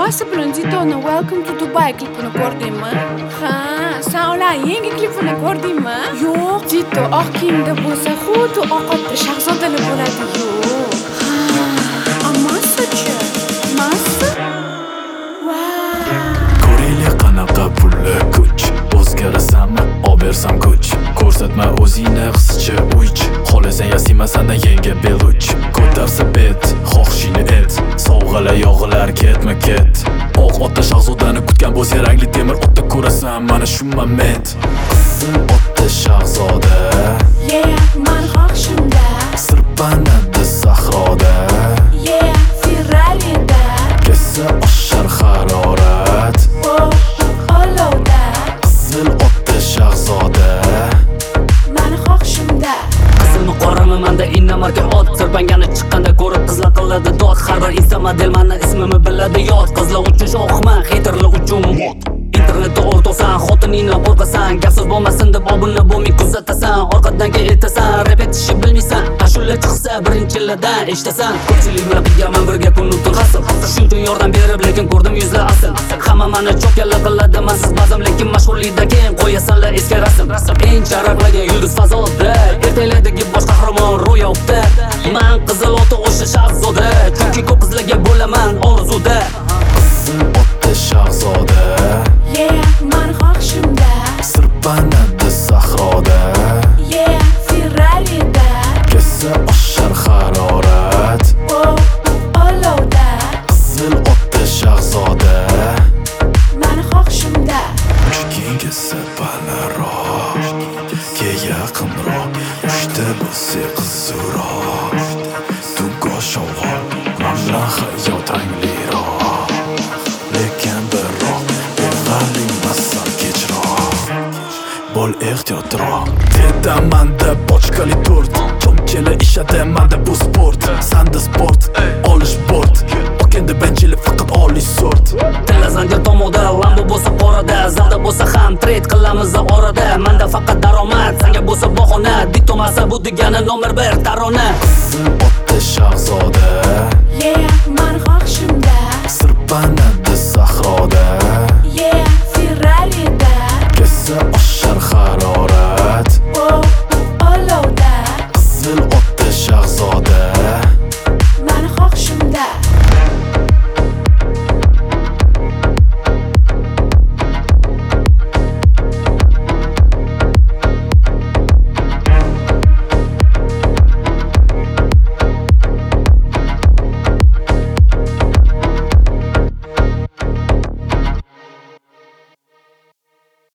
Massa bilan Zitoni Welcome to Dubai klipini ko'rdingmi? Ha, sen ularning yangi klipini ko'rdingmi? Yo'q, Zito oq kiyimda bo'lsa, xuddi oqotda shahzodalar bo'ladi. Yo'q. Ha, Massa-chi? Massa? Ko'raylik qanaqa pulli kuch, o'zgarasanmi, obersam kuch. Ko'rsatma o'zingni qizcha uch, xohlasan yasimasanda yenga beluch. Ko'tarsa bet, xohishingni et, sovg'alar yog'ilar ketma-ket. Oq otda shahzodani kutgan bo'zga rangli temir otda ko'rasan, mana shu moment. Qizil otda shahzoda, Yeah, men xohishimda. sirpanadi sahroda, Yeah, Ferrari'da. kessa oshar harorat. Oh, olovda. Qizil otda shahzoda, Meni xohishimda. Qizilmi qorami manda innamarka ot, sirpangani chiqqanda ko'rib qizlar qiladi dod. Har bir insta model mani ismimni biladi yod. Qizlar uchun shohman, haterlar uchun mod. Internetda o'rtoqsan, xotiningni qo'rqasan, gapsiz bo'lmasin deb obuna bo'lmay kuzatasan. Orqadan aytasan, rap etishni bilmaysan. Ashula chiqsa birinchilardan eshitasan. Ko'pchilik bilan birgaman birga kunu tun hasıl. Shuncha yordam berib lekin ko'rdim yuzlar asl. Hamma mani cho'kkalar qiladi, mansiz bazam lekin mashhurlikda keyin qo'yasanlar eski rasm. Eng charaqlagan yulduz fazoda, ertaklardagi bosh qahramon ro'yobda. Men qizil oti o'sha shahzoda, chunki ko'p qizlarga bo'laman orzuda. qizil otda shahzoda, Yeah, men xohishimda. sirpanadi sahroda, Yeah, Ferrari'da. kessa oshar harorat. Oh, olovda. Qizil otda shahzoda, Meni xohishimda. kengasa balandroq, ke yaqinroq, uchta bo'lsa qizzuroq. Tugoshog'on, mana hayot rangliroq, lekin biroq beg'alingmassan kechroq. Bo'l ehtiyotroq, terdamanda bochkali to'rt, chomkela ishadi manda bu sport. Sanda sport, olish bort, okenda benchili faqat oliy sort. Tilla zanjir tomoda, lambo bo'lsa qorada, zalda bo'lsa ham trade qilamiz orada. Menda faqat daromad, senga bo'lsa bahona, dik tomasa bu degani nomer 1 tarona.